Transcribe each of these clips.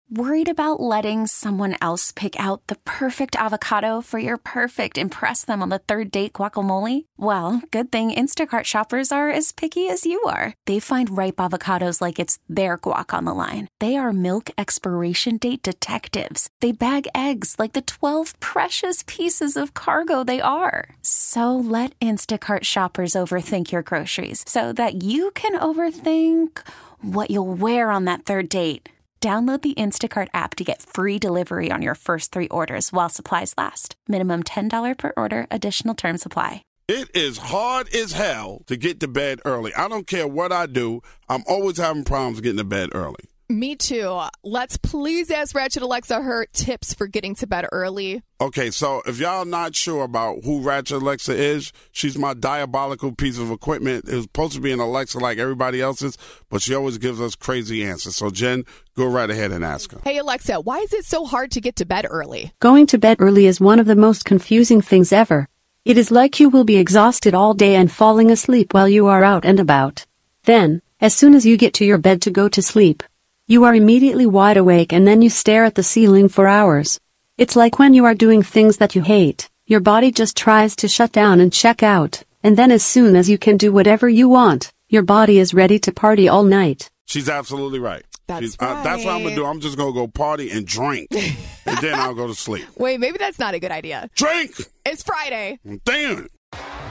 Worried about letting someone else pick out the perfect avocado for your perfect impress them on the third date guacamole? Well, good thing Instacart shoppers are as picky as you are. They find ripe avocados like it's their guac on the line. They are milk expiration date detectives. They bag eggs like the 12 precious pieces of cargo they are. So let Instacart shoppers overthink your groceries so that you can overthink what you'll wear on that third date. Download the Instacart app to get free delivery on your first 3 orders while supplies last. Minimum $10 per order. Additional terms apply. It is hard as hell to get to bed early. I don't care what I do. I'm always having problems getting to bed early. Me too. Let's please ask Ratchet Alexa her tips for getting to bed early. Okay, so if y'all not sure about who Ratchet Alexa is, she's my diabolical piece of equipment. It was supposed to be an Alexa like everybody else's, but she always gives us crazy answers. So, Jen, go right ahead and ask her. Hey, Alexa, why is it so hard to get to bed early? Going to bed early is one of the most confusing things ever. It is like you will be exhausted all day and falling asleep while you are out and about. Then, as soon as you get to your bed to go to sleep, you are immediately wide awake and then you stare at the ceiling for hours. It's like when you are doing things that you hate, your body just tries to shut down and check out, and then as soon as you can do whatever you want, your body is ready to party all night. She's absolutely right. That's right. That's what I'm going to do. I'm just going to go party and drink, and then I'll go to sleep. Wait, maybe that's not a good idea. Drink! It's Friday. Damn it.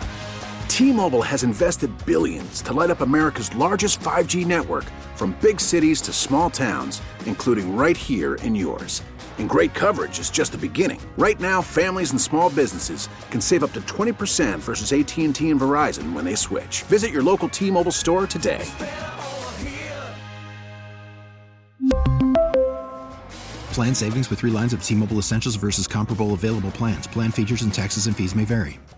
T-Mobile has invested billions to light up America's largest 5G network, from big cities to small towns, including right here in yours. And great coverage is just the beginning. Right now, families and small businesses can save up to 20% versus AT&T and Verizon when they switch. Visit your local T-Mobile store today. Plan savings with 3 lines of T-Mobile Essentials versus comparable available plans. Plan features and taxes and fees may vary.